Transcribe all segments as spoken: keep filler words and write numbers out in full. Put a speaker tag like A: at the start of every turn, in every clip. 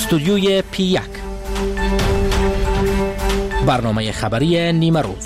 A: استودیوی پی یک، برنامه خبری نیمه روز.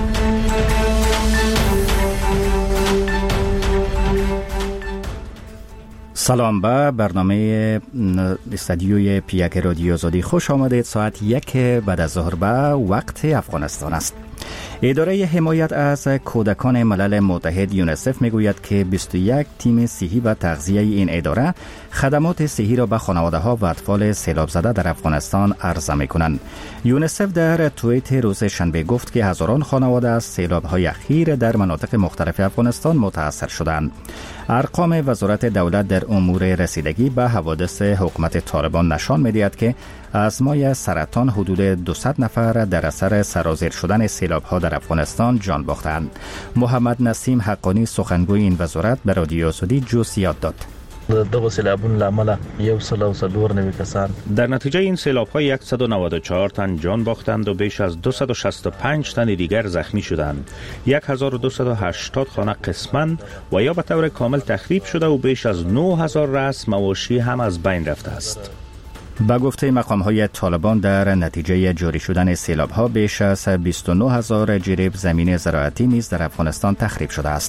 B: سلام به برنامه استودیوی پی یک رادیو آزادی خوش آمدید. ساعت یک بعد از ظهر به وقت افغانستان است. اداره حمایت از کودکان ملل متحد یونیسف میگوید که بیست و یک تیم صحی و تغذیه این اداره خدمات صحی را به خانواده‌ها و اطفال سیلاب زده در افغانستان عرضه می‌کنند. یونیسف در توییت روز شنبه گفت که هزاران خانواده از سیلاب‌های اخیر در مناطق مختلف افغانستان متاثر شدند. ارقام وزارت دولت در امور رسیدگی به حوادث حکومت طالبان نشان می‌دهد که از مای سرطان حدود دویست نفر در اثر سرازیر شدن سیلاب‌ها در افغانستان جان باختند. محمد نسیم حقانی سخنگوی این وزارت به رادیو آزادی جزئیات داد.
C: دغه سیلابون لامل یو سل او څلور نوي کسان
D: در نتیجه این سیلاب‌ها صد و نود و چهار تن جان باختند و بیش از دویست و شصت و پنج تن دیگر زخمی شدند. هزار و دویست و هشتاد خانه قسماً و یا به طور کامل تخریب شده و بیش از نه هزار رأس مواشی هم از بین رفته است.
B: با گفته مقام‌های طالبان در نتیجه جاری شدن سیلاب‌ها بیش از بیست و نه هزار جریب زمین زراعتی نیز در افغانستان تخریب شده است.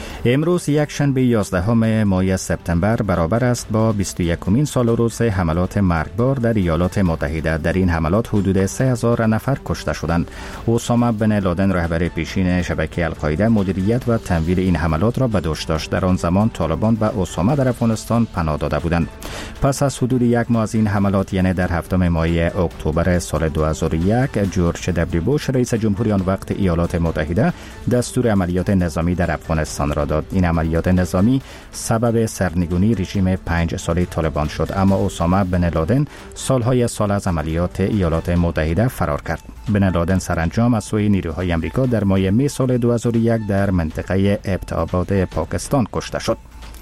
B: امروز یک شنبه یازدهم ماه سپتامبر برابر است با بیست و یکمین سال روز حملات مرگبار در ایالات متحده. در این حملات حدود سه هزار نفر کشته شدند. اسامه بن لادن رهبر پیشین شبکه القاعده مدیریت و تمویل این حملات را به دوش داشت. در آن زمان طالبان به اسامه در افغانستان پناه داده بودند. پس از حدود یک ماه از این حملات، یعنی در هفتم ماه اکتبر سال دو هزار و یک، جورج دبلیو بوش رئیس جمهوری آن وقت ایالات متحده دستور عملیات نظامی در افغانستان را داد. این عملیات نظامی سبب سرنگونی رژیم پنج ساله طالبان شد، اما اسامه بن لادن سالهای سال از عملیات ایالات متحده فرار کرد. بن لادن سرانجام از سوی نیروهای آمریکا در ماه می سال دو هزار و یک در منطقه ابت‌آباد پاکستان کشته شد.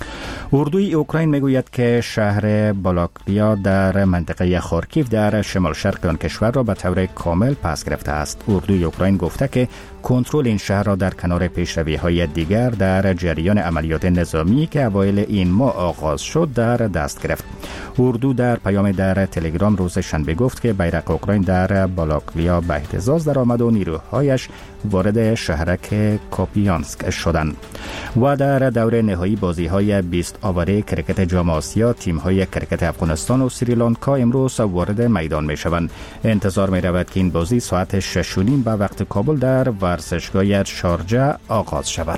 B: اردوی اوکراین میگوید که شهر بالاکلیا در منطقه خارکیف در شمال شرق آن کشور را به طور کامل پس گرفته است. اردوی اوکراین گفته که کنترل این شهر را در کنار پیشروی‌های دیگر در جریان عملیات نظامی که اوایل این ماه آغاز شد در دست گرفت. اردو در پیام در تلگرام روز شنبه گفت که بیرق اوکراین در بالاکلیا به اهتزاز درآمد و نیروهایش وارد شهرک کوپیانسک شدند. و در دور نهایی بازی‌های بیست آوره کرکت جام آسیا، تیم‌های کرکت افغانستان و سریلانکا امروز وارد میدان می‌شوند. انتظار می‌رود که این بازی ساعت شش و نیم به وقت کابل در ورزشگاه شارجه آغاز شود.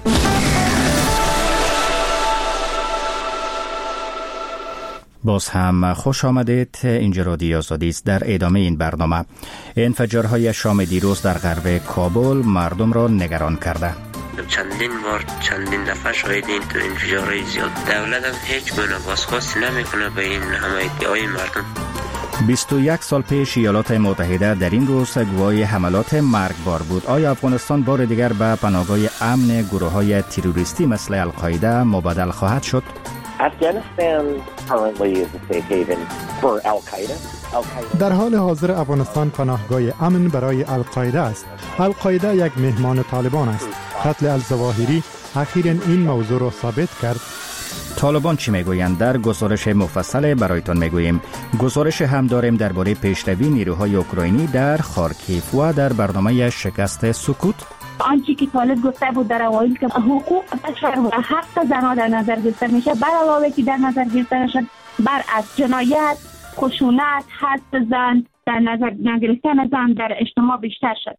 B: باز هم خوش آمدید. اینجا رادیو آزادی است. در ادامه این برنامه، انفجارهای شام دیروز در غرب کابل مردم را نگران کرده.
E: چندین بار چندین دفعه شاهد این تو انفجارهای زیاد، دولت هم هیچ گونه بازخواستی نمیکنه به این حمایتی‌های مردم.
B: بیست و یک سال پیش ایالات متحده در این روز گواه حملات مرگبار بود. آیا افغانستان بار دیگر به پناهگاه امن گروه‌های تروریستی مثل القاعده مبادل خواهد شد؟
F: در حال حاضر افغانستان پناهگاه امن برای القاعده است. القاعده یک مهمان طالبان است. قتل الظواهری اخیراً این موضوع را ثابت کرد.
B: طالبان چی میگویند؟ در گزارش مفصل برایتان میگوییم. گزارش هم داریم درباره پیشروی نیروهای اوکراینی در خارکیف و در برنامه شکست سکوت.
G: آنچه که طالب گفته بود در اوایل که حقوق بشر و حق زنها در نظر گرفته میشه، بر علاوه که در نظر گرفته نشد، بر از جنایت، خشونت، حذف زن در نظر نگرفتن زن در اجتماع بیشتر شد.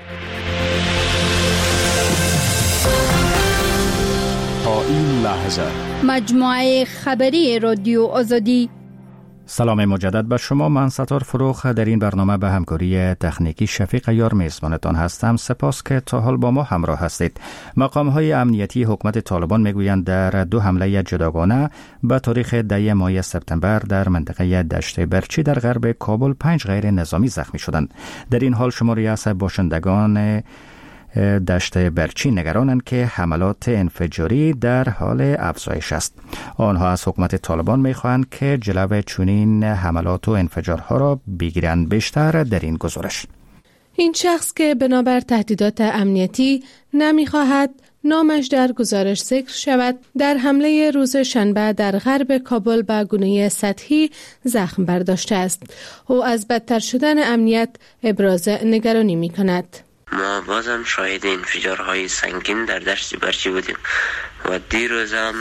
H: تا این لحظه
I: مجموعه خبری رادیو آزادی.
B: سلام مجدد به شما. من ستار فروخ در این برنامه به همکاری تکنیکی شفیق یار میزبانتان هستم. سپاس که تا حال با ما همراه هستید. مقام‌های امنیتی حکومت طالبان میگویند در دو حمله جداگانه به تاریخ ده ماه سپتامبر در منطقه دشت برچی در غرب کابل پنج غیر نظامی زخمی شدند. در این حال شماری از باشندگان دشت برچی نگرانند که حملات انفجاری در حال افزایش است. آنها از حکومت طالبان می‌خواهند که جلو چنین حملات و انفجارها را بگیرند. بیشتر در این گزارش.
J: این شخص که بنابر تهدیدات امنیتی نمی‌خواهد نامش در گزارش ذکر شود در حمله روز شنبه در غرب کابل به گونه سطحی زخم برداشته است. او از بدتر شدن امنیت ابراز نگرانی می کند.
E: ما بازم شاهد انفجارهای سنگین در دشت برچی بودیم و دیروز هم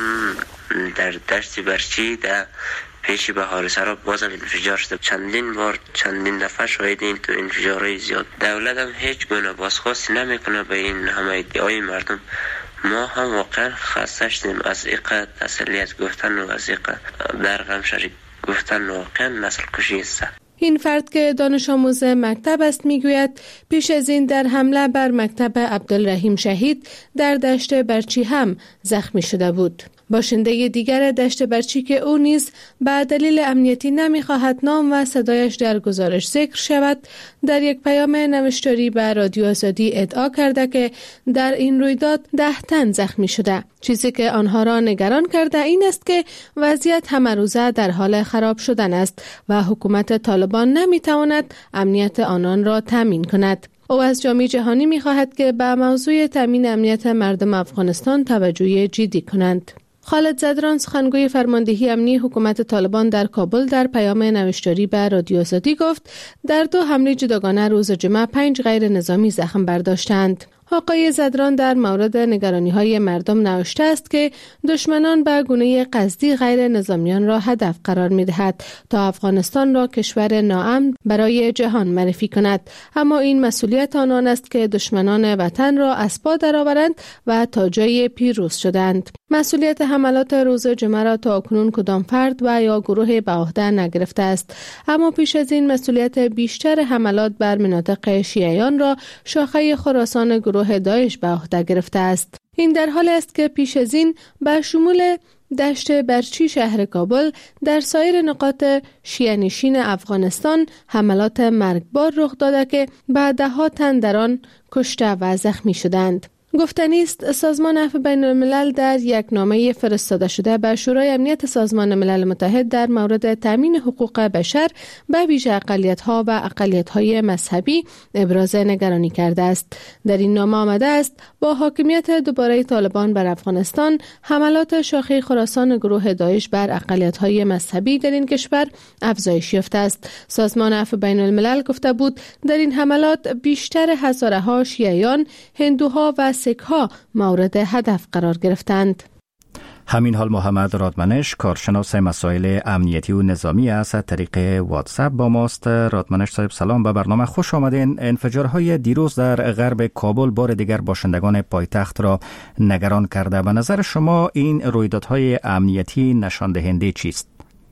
E: در دشت برچی در پیش بهار سرا بازم انفجار شده. چندین بار چندین دفعه شاهد این تو انفجارهای زیاد. دولت هم هیچ گونه بازخواست نمیکنه به این همه ادعای مردم. ما هم واقعا خسته شدیم از اینقدر تسلیت گفتن و از اینقدر در غم شریک گفتن. واقعا نسل کشی است.
J: این فرد که دانش آموز مکتب است میگوید پیش از این در حمله بر مکتب عبدالرحیم شهید در دشت برچی هم زخمی شده بود. باشنده دیگر دشت برچی که او نیز به دلیل امنیتی نمیخواهد نام و صدایش در گزارش ذکر شود، در یک پیام نوشتاری به رادیو آزادی ادعا کرده که در این رویداد ده تن زخمی شده. چیزی که آنها را نگران کرده این است که وضعیت همه روزه در حال خراب شدن است و حکومت طالبان نمیتواند امنیت آنان را تامین کند. او از جامعه جهانی میخواهد که به موضوع تامین امنیت مردم افغانستان توجه جدی کنند. خالد زدران، سخنگوی فرماندهی امنی حکومت طالبان در کابل، در پیام نوشتاری به رادیو آزادی گفت در دو حمله جداگانه روز جمعه پنج غیر نظامی زخم برداشتند. آقای زدران در مورد نگرانی‌های مردم نوشته است که دشمنان به گونه قصدی غیر نظامیان را هدف قرار می‌دهد تا افغانستان را کشور ناامن برای جهان معرفی کند، اما این مسئولیت آنان است که دشمنان وطن را از پا درآورند و تا جای پیروز شدند. مسئولیت حملات روز جمعه را تا اکنون کدام فرد و یا گروه به عهده نگرفته است، اما پیش از این مسئولیت بیشتر حملات بر مناطق شیعیان را شاخه خراسان گروه داعش به عهده گرفته است. این در حالی است که پیش از این به شمول دشت برچی شهر کابل در سایر نقاط شیعه نشین افغانستان حملات مرگبار رخ داده که به ده ها تن در آن کشته و زخمی شدند. گفتنی است سازمان عفو بین الملل در یک نامه فرستاده شده به شورای امنیت سازمان ملل متحد در مورد تامین حقوق بشر به ویژه اقلیت‌ها و اقلیت‌های مذهبی ابراز نگرانی کرده است. در این نامه آمده است با حاکمیت دوباره طالبان بر افغانستان، حملات شاخه خراسان گروه داعش بر اقلیت‌های مذهبی در این کشور افزایش یافته است. سازمان عفو بین الملل گفته بود در این حملات بیشتر هزارها شیعیان، هندوها و سیک‌ها مورد هدف قرار گرفتند.
B: همین حال محمد رادمنش، کارشناس مسائل امنیتی و نظامی است، طریق واتساپ با ماست. رادمنش صاحب سلام، به برنامه خوش آمدین. انفجارهای دیروز در غرب کابل بار دیگر باشندگان پایتخت را نگران کرده. به نظر شما این رویدادهای امنیتی نشان دهنده چیست؟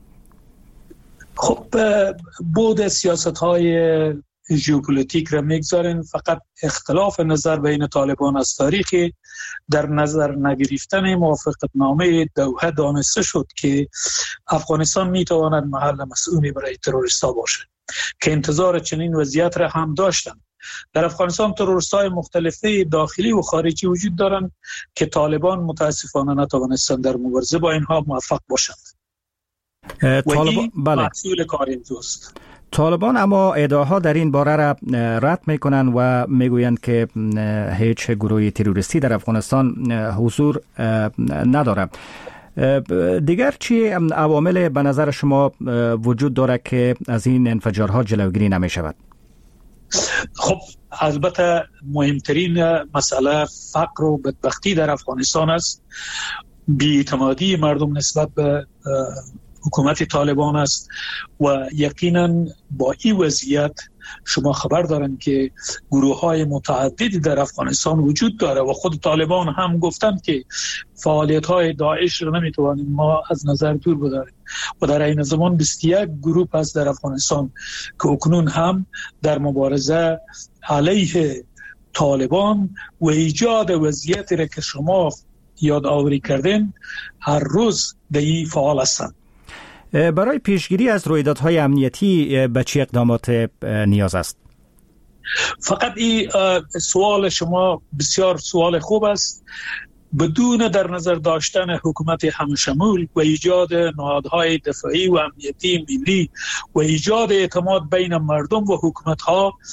K: خب بود سیاست‌های ژئوپلیتیک را میگذارین، فقط اختلاف نظر بین طالبان از تاریخی در نظر نگرفتن موافقتنامه دوحه دانسته شد که افغانستان میتواند محل مسئولی برای تروریستا باشد که انتظار چنین وضعیت را هم داشتند. در افغانستان تروریست‌های مختلفه داخلی و خارجی وجود دارند که طالبان متاسفانه نتوانستند در مبارزه با اینها موفق باشند. طالبان بله. محصول کار امروز
B: طالبان اما ادعاها در این باره را رد میکنند و میگویند که هیچ گروه تروریستی در افغانستان حضور ندارد. دیگر چی عوامل به نظر شما وجود دارد که از این انفجارها جلوگیری نمی شود؟
K: خب البته مهمترین مسئله فقر و بدبختی در افغانستان است. بی‌اعتمادی مردم نسبت به حکومت طالبان است و یقینا با این وضعیت شما خبر دارن که گروه های متعددی در افغانستان وجود داره و خود طالبان هم گفتند که فعالیت های داعش رو نمیتوانیم ما از نظر دور بداریم و در این زمان بیست و یک گروه هست در افغانستان که اکنون هم در مبارزه علیه طالبان و ایجاد وضعیتی را که شما یادآوری کردین هر روز در این فعال هستند.
B: برای پیشگیری از رویدادهای امنیتی به چه اقدامات نیاز است؟
K: فقط این سوال شما بسیار سوال خوب است. بدون در نظر داشتن حکومت همشمول و ایجاد نهادهای دفاعی و امنیتی ملی و ایجاد اعتماد بین مردم و حکومت‌ها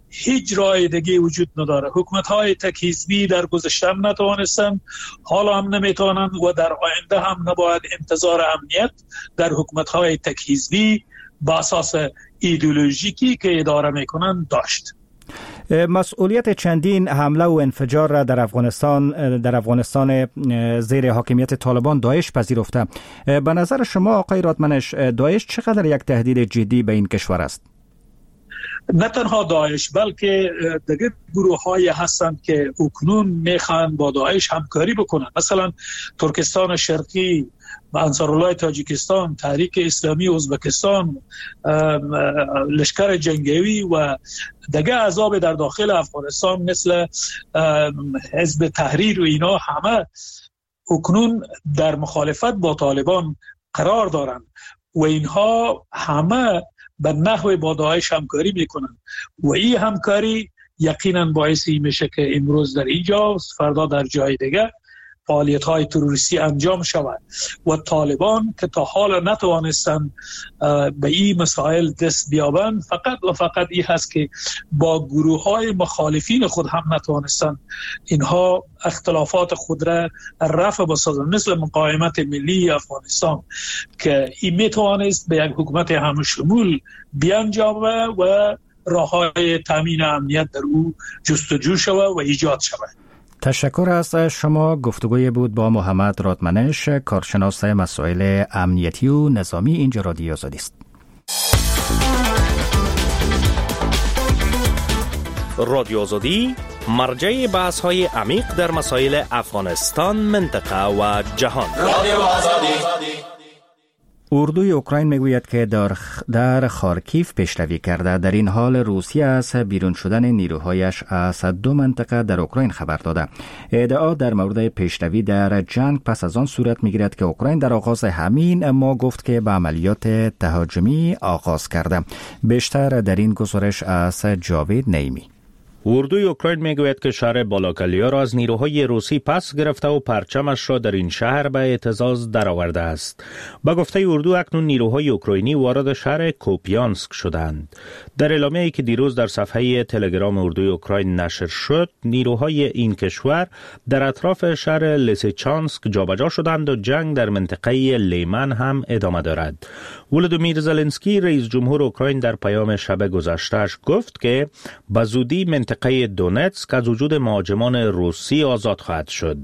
K: هیچ راه دیگه وجود نداره. حکومت های تک حزبی در گذشته هم نتوانستند، حالا هم نمیتوانند و در آینده هم نباید انتظار امنیت در حکومت های تک حزبی با اساس ایدئولوژیکی که اداره میکنند داشت.
B: مسئولیت چندین حمله و انفجار را در افغانستان در افغانستان زیر حاکمیت طالبان داعش پذیرفته. به نظر شما آقای رادمنش، داعش چقدر یک تهدید جدی به این کشور است؟
K: نه تنها داعش بلکه دیگر گروه های هستند که اکنون میخوان با داعش همکاری بکنن. مثلا ترکستان شرقی و انصارالله تاجیکستان، تحریک اسلامی ازبکستان، لشکر جنگی و دیگر احزاب در داخل افغانستان مثل حزب تحریر و اینا همه اکنون در مخالفت با طالبان قرار دارند و اینها همه به نحو با داعش همکاری میکنن و این همکاری یقینا باعثی میشه که امروز در اینجا فردا در جای دیگه فعالیت های تروریستی انجام شود و طالبان که تا حالا نتوانستن به این مسائل دست بیابند فقط و فقط این هست که با گروه های مخالفین خود هم نتوانستن اینها اختلافات خود را رفع بسازن، مثل مقاومت ملی افغانستان که این میتوانست به یک حکومت همشمول بیانجامه و راه های تامین امنیت در او جستجو شود و ایجاد شود.
B: تشکر از شما. گفتگوی بود با محمد رادمنش، کارشناس مسائل امنیتی و نظامی. اینجا رادیو آزادی است.
A: رادیو آزادی مرجع بحث های عمیق در مسائل افغانستان، منطقه و جهان. رادیو آزادی.
B: اردوی اوکراین میگوید که در در خارکیف پیشروی کرده. در این حال روسیه از بیرون شدن نیروهایش از دو منطقه در اوکراین خبر داده. ادعا در مورد پیشروی در جنگ پس از آن صورت میگیرد که اوکراین در آغاز همین ماه گفت که به عملیات تهاجمی آغاز کرده. بیشتر در این گزارش از جاوید نیمی.
D: اردوی اوکراین میگوید که شهر بالاکلیا را از نیروهای روسی پس گرفته و پرچمش را در این شهر به اعتزاز درآورده است. با گفته اردو اکنون نیروهای اوکراینی وارد شهر کوپیانسک شدند. در اعلامیه‌ای که دیروز در صفحه تلگرام اردوی اوکراین نشر شد، نیروهای این کشور در اطراف شهر لیسیچانسک جابجا شدند و جنگ در منطقه لیمن هم ادامه دارد. ولودیمیر زلنسکی رئیس جمهور اوکراین در پیام شب گذشته‌اش گفت که به زودی منطقه منطقه دونتسک از وجود مهاجمان روسی آزاد خواهد شد.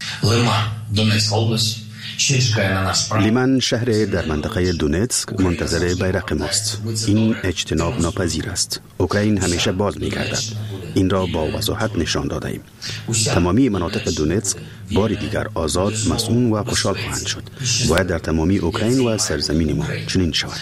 L: لیمن شهر در منطقه دونتسک منتظر بیرق ماست. این اجتناب ناپذیر است. اوکراین همیشه باز می گردد. این را با وضاحت نشان داده ایم. تمامی مناطق دونتسک بار دیگر آزاد، مسئول و خوشحال خواهند شد. باید در تمامی اوکراین و سرزمین ما چنین شود.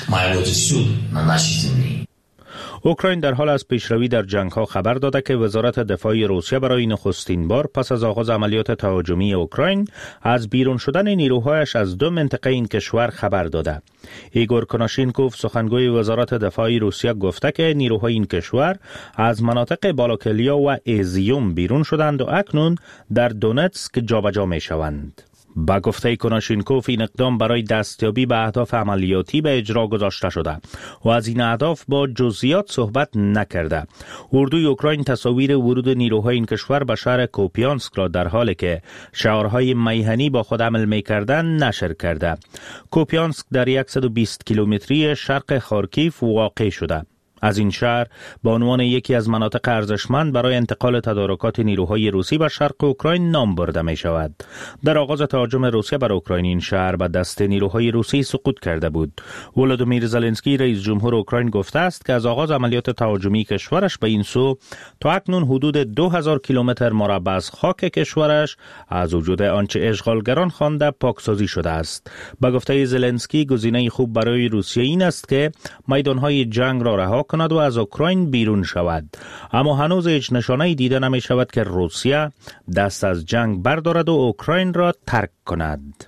D: اوکراین در حال از پیشروی در جنگ‌ها خبر داده که وزارت دفاع روسیه برای نخستین بار پس از آغاز عملیات تهاجمی اوکراین از بیرون شدن نیروهایش از دو منطقه این کشور خبر داده. ایگور کناشینکوف سخنگوی وزارت دفاع روسیه گفته که نیروهای این کشور از مناطق بالاکلیا و ایزیوم بیرون شدند و اکنون در دونتسک جابجا می‌شوند. با گفته کناشینکوف این اقدام برای دستیابی به اهداف عملیاتی به اجرا گذاشته شده و از این اهداف با جزئیات صحبت نکرده. اردوی اوکراین تصاویر ورود نیروهای این کشور به شهر کوپیانسک را در حالی که شعارهای میهنی با خود عمل می‌کردند نشر کرده. کوپیانسک در صد و بیست کیلومتری شرق خارکیف واقع شده. از این شهر به عنوان یکی از مناطق ارزشمند برای انتقال تدارکات نیروهای روسی به شرق اوکراین نام برده می شود. در آغاز تهاجم روسیه بر اوکراین این شهر به دست نیروهای روسی سقوط کرده بود. ولودیمیر زلنسکی رئیس جمهور اوکراین گفته است که از آغاز عملیات تهاجمی کشورش به این سو تا اکنون حدود دو هزار کیلومتر مربع از خاک کشورش از وجود آنچه اشغالگران خوانده پاکسازی شده است. به گفته زلنسکی گزینه خوب برای روسیه این است که میدانهای جنگ را رها کند و از اوکراین بیرون شود، اما هنوز هیچ نشانه‌ای دیده نمی شود که روسیه دست از جنگ بردارد و اوکراین را ترک کند.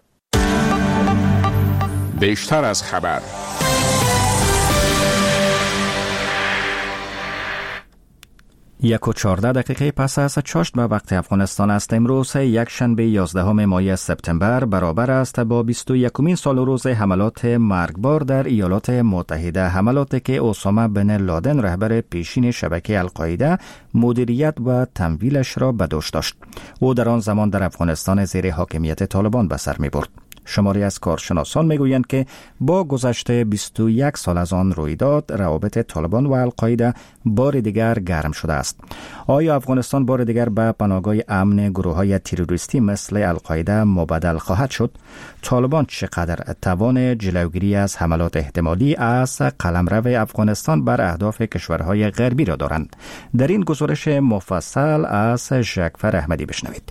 H: بیشتر از خبر.
B: یک و چهارده دقیقه پس از چاشت به وقت افغانستان است. امروز یک شنبه یازدهم ماه سپتامبر برابر است با بیست و یکمین سال روز حملات مرگبار در ایالات متحده، حملاتی که اسامه بن لادن رهبر پیشین شبکه القاعده مدیریت و تمویلش را به دوش داشت. او در آن زمان در افغانستان زیر حاکمیت طالبان به سر می برد. شماری از کارشناسان میگویند که با گذشت بیست و یک سال از آن رویداد، روابط طالبان و القاعده بار دیگر گرم شده است. آیا افغانستان بار دیگر به پناهگاه امن گروه‌های تروریستی مثل القاعده مبادل خواهد شد؟ طالبان چقدر توان جلوگیری از حملات احتمالی از قلمرو افغانستان بر اهداف کشورهای غربی را دارند؟ در این گزارش مفصل از ژکفر احمدی بشنوید.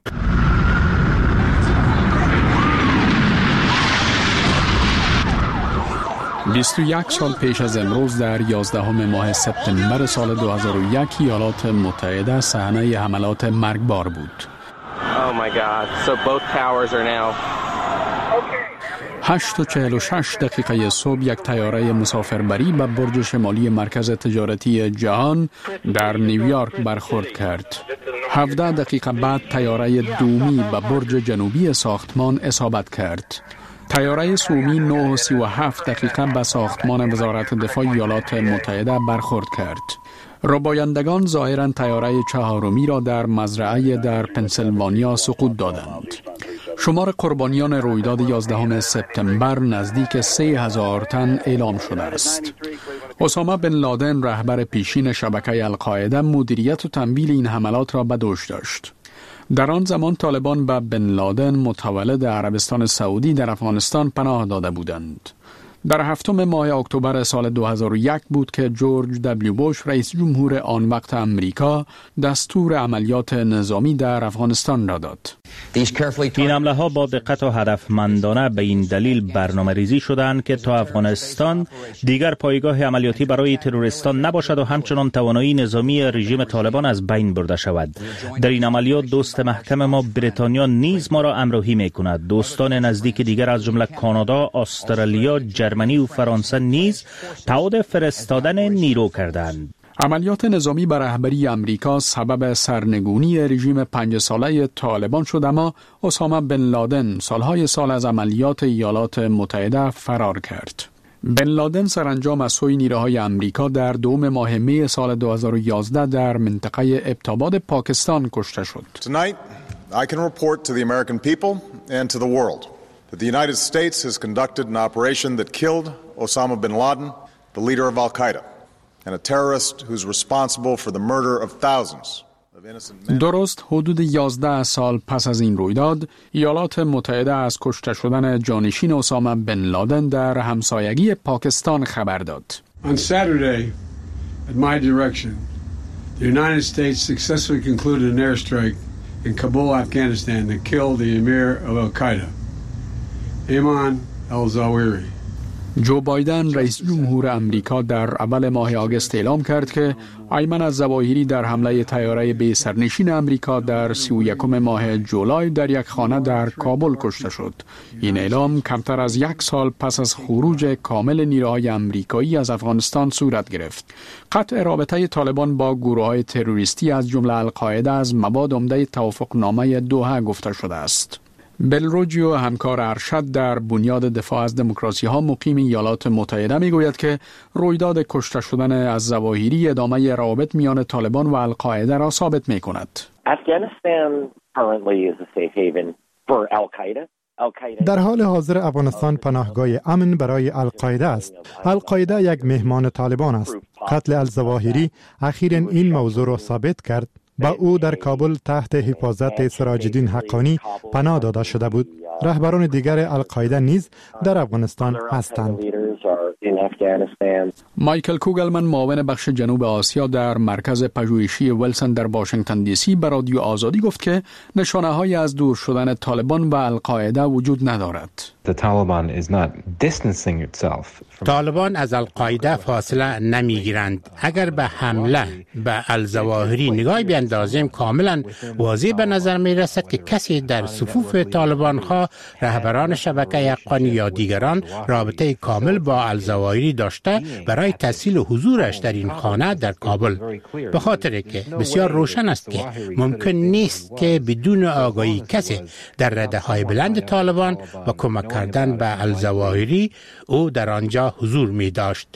H: بیست و یک سال پیش از امروز در یازدهم ماه سپتامبر سال دو هزار و یک ایالات متحده صحنه حملات مرگبار بود.
M: Oh my God. So both towers are now.
H: هشت و چهل و شش دقیقه صبح یک طیاره مسافربری به برج شمالی مرکز تجارتی جهان در نیویورک برخورد کرد. هفده دقیقه بعد طیاره دومی به برج جنوبی ساختمان اصابت کرد. طیاره سومی نه و سی و هفت دقیقه به ساختمان وزارت دفاع ایالات متحده برخورد کرد. ربایندگان ظاهراً طیاره چهارمی را در مزرعه در پنسیلوانیا سقوط دادند. شمار قربانیان رویداد یازدهم سپتامبر نزدیک سه هزار تن اعلام شده است. اسامه بن لادن رهبر پیشین شبکه القاعده مدیریت و تمویل این حملات را به دوش داشت. در آن زمان طالبان به بن لادن متولد عربستان سعودی در افغانستان پناه داده بودند. در هفتم ماه اکتبر سال دو هزار و یک بود که جورج دبلیو بوش رئیس جمهور آن وقت امریکا دستور عملیات نظامی در افغانستان را داد.
D: این حمله ها با دقت و هدفمندانه به این دلیل برنامه ریزی شدند که تا افغانستان دیگر پایگاه عملیاتی برای تروریستان نباشد و همچنان توانایی نظامی رژیم طالبان از بین برده شود. در این عملیات دوست محکم ما بریتانیا نیز ما را همراهی می‌کند. دوستان نزدیک دیگر از جمله کانادا، استرالیا، جرمنی و فرانسه نیز تعهد فرستادن نیرو کردند.
H: عملیات نظامی بر رهبری امریکا سبب سرنگونی رژیم پنج ساله طالبان شد، اما اسامه بن لادن سالهای سال از عملیات ایالات متحده فرار کرد. بن لادن سرانجام از سوی نیروهای امریکا در دوم ماه می سال دو هزار و یازده در منطقه ابتاباد پاکستان کشته شد.
N: Tonight, I can report to the American people and to the world that the United States has conducted an operation that killed Osama bin Laden, the leader of Al-Qaeda, and a terrorist who's responsible for the murder of thousands of innocent men.
H: درست حدود یازده سال پس از این رویداد، ایالات متحده از کشته شدن جانشین اسامه بن لادن در همسایگی پاکستان خبر داد.
O: On Saturday, at my direction, the United States successfully concluded an airstrike in Kabul, Afghanistan that killed the emir of Al-Qaeda, Ayman al-Zawahiri.
H: جو بایدن رئیس جمهور امریکا در اول ماه آگوست اعلام کرد که ایمن الظواهری در حمله طیاره بی سرنشین امریکا در سی و یکم ماه جولای در یک خانه در کابل کشته شد. این اعلام کمتر از یک سال پس از خروج کامل نیروهای امریکایی از افغانستان صورت گرفت. قطع رابطه طالبان با گروه‌های تروریستی از جمله القاعده از مباد عمده توافقنامه دوحه گفته شده است. بلروجیو همکار ارشد در بنیاد دفاع از دموکراسی ها مقیم ایالات متحده میگوید که رویداد کشته شدن الظواهری ادامه روابط میان طالبان و القاعده را ثابت می کند.
F: در حال حاضر افغانستان پناهگاه امن برای القاعده است. القاعده یک مهمان طالبان است. قتل الظواهری اخیراً این موضوع را ثابت کرد. با او در کابل تحت حفاظت سراج الدین حقانی پناه داده شده بود. رهبران دیگر القاعده نیز در افغانستان هستند.
H: مایکل کوگلمن معاون بخش جنوب آسیا در مرکز پژوهشی ویلسون در واشنگتن دی سی به رادیو آزادی گفت که نشانه‌هایی از دور شدن طالبان و القاعده وجود ندارد.
P: طالبان از القاعده فاصله نمیگیرند. اگر به حمله به الظواهری نگاهی بیندازیم کاملا واضح به نظر می رسد که کسی در صفوف طالبان ها رهبران شبکه حقانی یا دیگران رابطه کامل با با الزواهری داشته برای تسهیل حضورش در این خانه در کابل، به خاطر که بسیار روشن است که ممکن نیست که بدون آگاهی کسی در رده‌های بلند طالبان و کمک کردن به الزواهری او در آنجا حضور می داشت.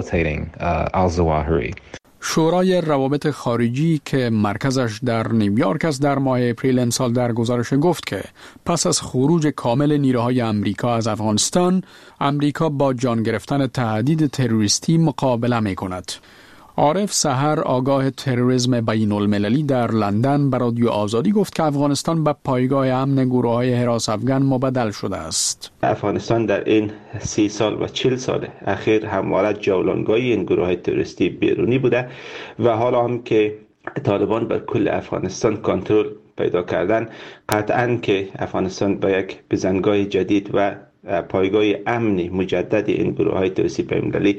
H: شورای روابط خارجی که مرکزش در نیویورک است در ماه اپریل امسال در گزارش گفت که پس از خروج کامل نیروهای امریکا از افغانستان، امریکا با جان گرفتن تهدید تروریستی مقابله می کند. عارف سحر آگاه تروریسم بین المللی در لندن به رادیو آزادی گفت که افغانستان به پایگاه امن گروه‌های حراس افغان مبدل شده است.
Q: افغانستان در این سی سال و چل سال اخیر همواره جولانگاهی این گروه‌های تروریستی بیرونی بوده و حالا هم که طالبان بر کل افغانستان کنترل پیدا کردن، قطعاً که افغانستان به یک بزنگاه جدید و پایگاه امنی مجدد این گروه‌های تروریستی بین المللی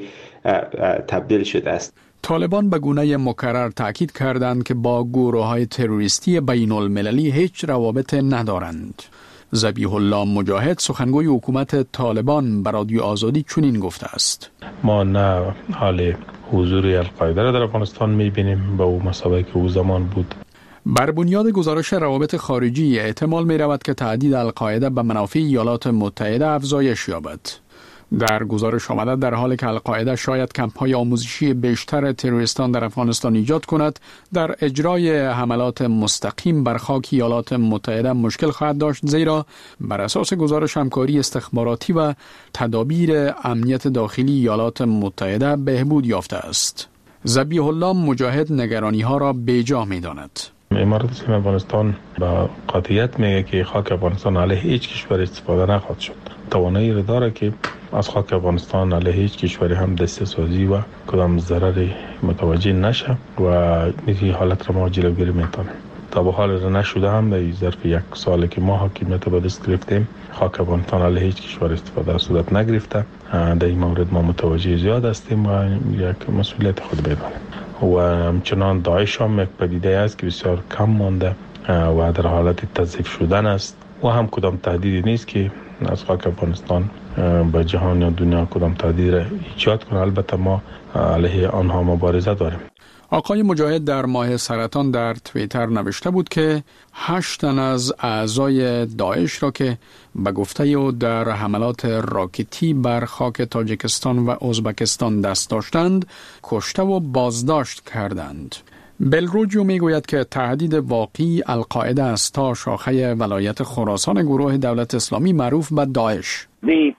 Q: تبدیل شده است.
H: طالبان به گونه مکرر تاکید کردند که با گروه‌های تروریستی بین المللی هیچ روابط ندارند. ذبیح الله مجاهد سخنگوی حکومت طالبان به رادیو آزادی چنین گفته است:
C: ما نه حال حضور القاعده را در افغانستان می‌بینیم به اون مسابقه که او زمان بود.
H: بر بنیاد گزارش روابط خارجی احتمال می‌رود که تهدید القاعده به منافع ایالات متحده افزایش یابد. در گزارش آمده در حالی که القاعده شاید کمپ‌های آموزشی بیشتر تروریستان در افغانستان ایجاد کند، در اجرای حملات مستقیم بر خاک ایالات متحده مشکل خواهد داشت، زیرا بر اساس گزارش همکاری استخباراتی و تدابیر امنیت داخلی ایالات متحده بهبود یافته است. ذبیح الله مجاهد نگرانی‌ها را بیجا می‌داند.
C: امارات اسلامی افغانستان با قاطعیت میگه که خاک افغانستان علیه هیچ کشور استفاده نخواهد شد. توانایی را داره که از خاک افغانستان علیه هیچ کشوری هم دسته سازی و کدام ضرری متوجه نشه و این حالت را ما جلوگیری میتونیم. تا به حال را نشده هم در ظرف یک سالی که ما حاکمیت به دست گرفتیم، خاک افغانستان علیه هیچ کشور استفاده صورت نگرفته. در این مورد ما متوجه زیاد هستیم و یک مسئولیت خود بدانیم. و همچنان داعش هم یک پدیده است که بسیار کم مانده و در حالت تضعیف شدن است و هم کدام تهدیدی نیست که از خاک افغانستان به جهان یا دنیا کدام تهدید را ایجاد کنه. البته ما علیه آنها مبارزه داریم.
H: آقای مجاهد در ماه سرطان در توییتر نوشته بود که هشت تن از اعضای داعش را که به گفته او در حملات راکتی بر خاک تاجیکستان و ازبکستان دست داشتند، کشته و بازداشت کردند. بلروجیو میگوید که تهدید واقعی القاعده است تا شاخه ولایت خراسان گروه دولت اسلامی معروف به داعش.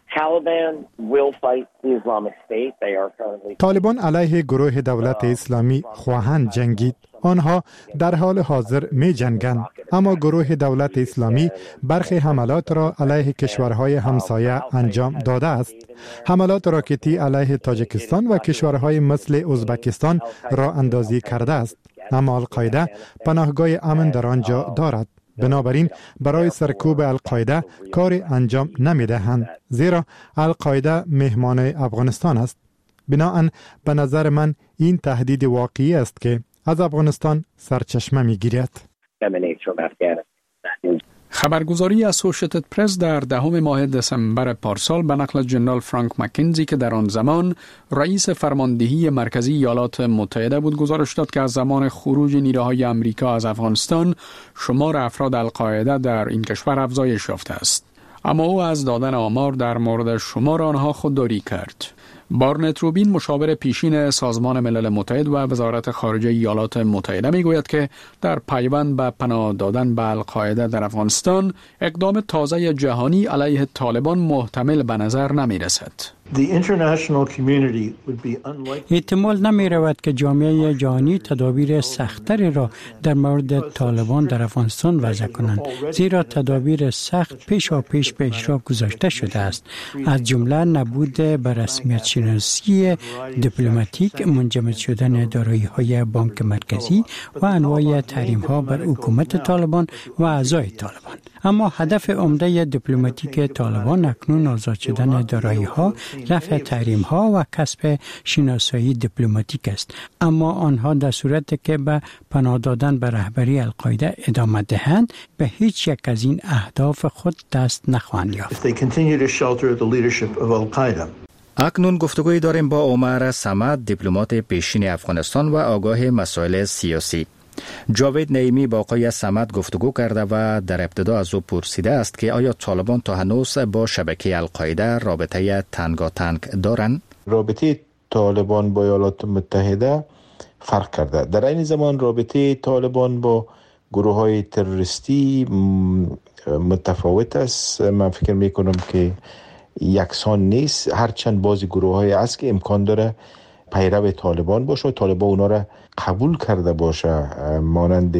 F: طالبان علیه گروه دولت اسلامی خواهند جنگید. آنها در حال حاضر می جنگند، اما گروه دولت اسلامی برخی حملات را علیه کشورهای همسایه انجام داده است. حملات راکتی علیه تاجیکستان و کشورهای مثل ازبکستان را اندازی کرده است، اما القاعده پناهگاه امن در آنجا دارد. بنابراین برای سرکوب القاعده کار انجام نمی دهند، زیرا القاعده مهمان افغانستان است. بناهن به نظر من این تهدید واقعی است که از افغانستان سرچشمه می گیرد.
H: خبرگزاری اسوشیتد پرس در دهم ماه دسامبر پارسال به نقل جنرال فرانک مکنزی که در آن زمان رئیس فرماندهی مرکزی ایالات متحده بود گزارش داد که از زمان خروج نیروهای امریکا از افغانستان شمار افراد القاعده در این کشور افزایش یافته است. اما او از دادن آمار در مورد شمار آنها خودداری کرد. بارنت روبین مشاور پیشین سازمان ملل متحد و وزارت خارجه ایالات متحده میگوید که در پیوند به پناه دادن به القاعده در افغانستان اقدام تازه جهانی علیه طالبان محتمل به نظر نمی رسد.
R: احتمال نمی رود که جامعه جهانی تدابیر سخت‌تری را در مورد طالبان در افغانستان وضع کنند، زیرا تدابیر سخت پیشا پیش به اجرا گذاشته شده است، از جمله نبود به رسمیت شناسی دیپلماتیک، منجمد شدن دارایی‌های بانک مرکزی و انواع تحریم‌ها بر حکومت طالبان و اعضای طالبان. اما هدف عمده دیپلماتیک طالبان اکنون آزاد شدن دارایی‌ها، رفع تحریم‌ها و کسب شناسایی دیپلماتیک است، اما آنها در صورتی که به پناه دادن به رهبری القاعده ادامه دهند به هیچ یک از این اهداف خود دست نخواهند یافت.
B: اکنون گفتگوی داریم با عمر صمد، دیپلمات پیشین افغانستان و آگاه مسائل سیاسی. جاوید نعیمی با آقای صمد گفتگو کرده و در ابتدا از او پرسیده است که آیا طالبان تا هنوز با شبکه القاعده رابطه تنگاتنگ دارند؟
S: رابطه طالبان با ایالات متحده فرق کرده. در این زمان رابطه طالبان با گروه های تروریستی متفاوت است. من فکر می کنم که یکسان نیست، هرچند بعضی گروه های است که امکان داره پیرو طالبان باشه و طالبان اونا را قبول کرده باشه مانند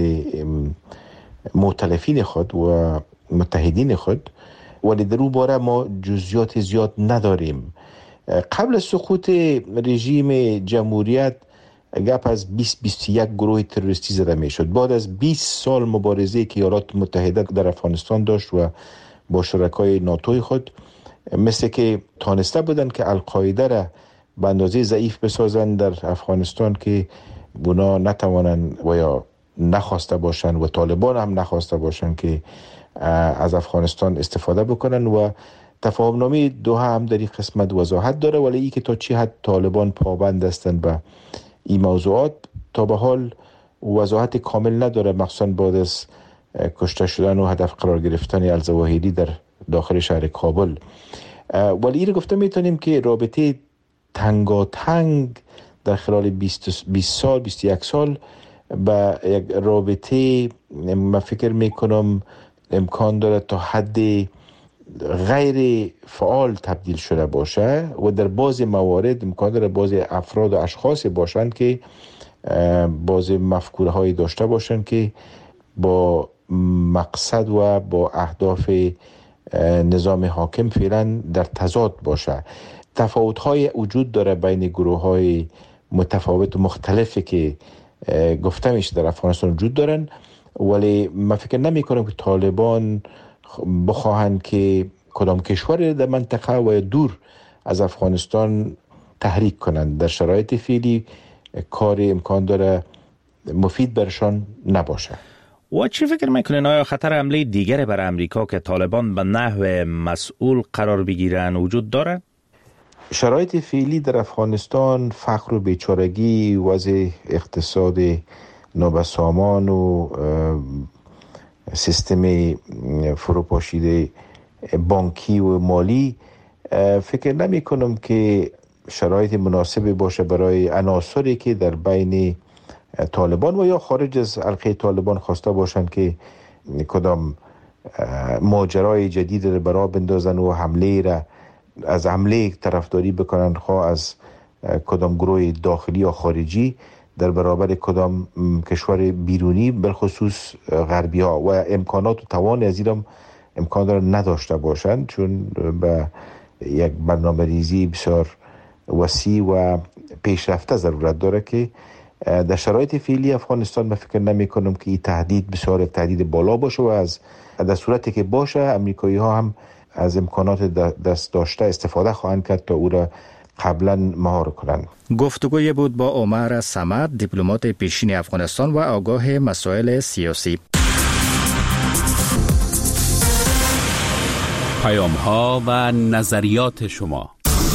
S: مؤتلفین خود و متحدین خود، ولی در اون باره ما جزئیات زیاد نداریم. قبل از سقوط رژیم جمهوریت گپ از بیست بیست و یک گروه تروریستی زده می شد. بعد از بیست سال مبارزه که ایالات متحده در افغانستان داشت و با شرکای ناتوی خود، مثل که تانسته بودن که القاعده را به اندازه ضعیف بسازن در افغانستان که اونا نتوانن و یا نخواسته باشن و طالبان هم نخواسته باشن که از افغانستان استفاده بکنن و تفاهم نامه دوحه هم در این قسمت وضاحت داره، ولی ای که تا چی حد طالبان پابند هستن به این موضوعات تا به حال وضاحت کامل نداره، مخصوصا بعد از کشته شدن و هدف قرار گرفتن الظواهری در داخل شهر کابل. ولی این رو گفته میتونیم که رابطه تنگاتنگ در خلال بیست سال بیست و یک سال به یک رابطه من فکر میکنم امکان داره تا حد غیر فعال تبدیل شده باشه و در بعضی موارد امکان داره بعضی افراد و اشخاص باشند که بعضی مفکوره هایی داشته باشند که با مقصد و با اهداف نظام حاکم فعلا در تضاد باشه. تفاوت های وجود داره بین گروه های متفاوت و مختلفی که گفته میشه در افغانستان وجود دارن، ولی من فکر نمی کنم که طالبان بخواهند که کدام کشور در منطقه و دور از افغانستان تحریک کنند. در شرایط فعلی کار امکان داره مفید برشان نباشه.
D: و چی فکر میکنین آیا خطر حمله دیگر بر امریکا که طالبان به نحو مسئول قرار بگیرن وجود داره؟
S: شرایط فعلی در افغانستان، فقر و بیچارگی، وضع اقتصاد نابسامان و سیستم فروپاشیده بانکی و مالی، فکر نمی کنم که شرایط مناسبی باشه برای عناصری که در بین طالبان و یا خارج از حلقه طالبان خواسته باشند که کدام ماجرای جدید را برا بندازن و حمله را از حمله طرفداری بکنن، خواه از کدام گروه داخلی یا خارجی در برابر کدام کشور بیرونی، بالخصوص غربی ها، و امکانات و توان از این امکان داره نداشته باشند، چون به یک برنامه ریزی بسیار وسیع و پیشرفته ضرورت داره که در شرایط فعلی افغانستان من فکر نمی کنم که این تهدید بسیار یک تهدید بالا باشه و از در صورتی که باشه امریکایی ها هم از امکانات دست داشته استفاده خواهند کرد تا او را قبلا مهار کنند.
B: گفتگوی بود با عمر صمد، دیپلمات پیشین افغانستان و آگاه مسائل سیاسی.
T: پیام ها و نظریات شما.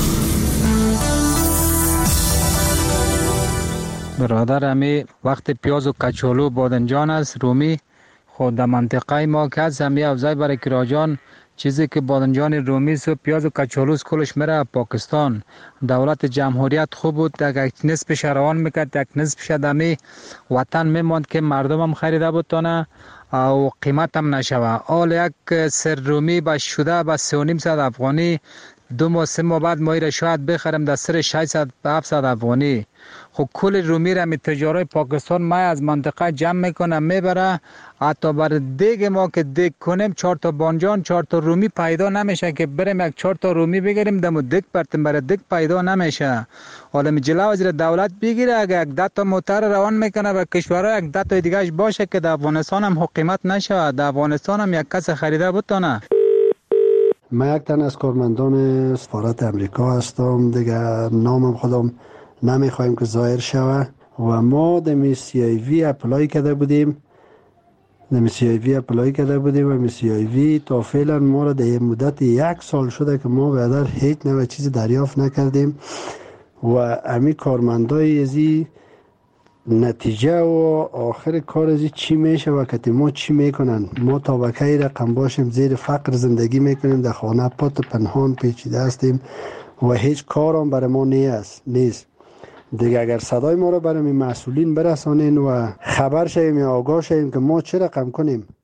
U: برادر امی وقت پیاز و کچالو بادنجان است رومی خود در منطقه ما که از همی افزای برای کراجان چیزی که بادنجان رومی و پیاز و کچالوس کلش میره پاکستان. دولت جمهوریت خوب بود، یک نصفش روان میکرد، یک نصفش دمی وطن میماند که مردم هم خریده بودتانه و قیمت هم نشوه. آل یک سر رومی با شده با سه و نیم صد افغانی، دو ماه سه ماه بعد ما را شاید بخرم در سر ششصد به هفتصد افغانی. خب کل رومی را می تجارای پاکستان ما از منطقه جمع میکنه میبره، حتی بر دیگ ما که دیگ کنیم چهار تا بانجان چهار تا رومی پیدا نمیشه که بریم یک چهار تا رومی بگیریم دمو دیگ برتیم، برای دیگ پیدا نمیشه. حالا می جلو از دولت بگیره اگه یک ده تا موتر روان میکنه به کشورها یک ده تا دیگهش باشه که در افغانستان هم حکومت نشه، در افغانستان هم یک کس خریده بتونه.
V: من یک تن از کارمندان سفارت امریکا هستم دیگه، نامم خودم نمیخوایم که ظاهر شوه و ما دمی سی ای وی اپلای کرده بودیم سی آی وی اپلای کرده بودیم و سی آی وی تا فعلا ما را در مدت یک سال شده که ما بعدا هیچ نوع چیز دریافت نکردیم و امی کارمندای ازی نتیجه و آخر کار ازی چی میشه و که ما چی میکنن. ما طبقه رقم باشیم زیر فقر زندگی میکنیم، در خانه پات پنهان پیچیده هستیم و هیچ کارم برای ما نیست نیست دیگه. اگر صدای ما رو برای مسئولین برسانین و خبر شویم یا آگاه شویم که ما چه رقم کنیم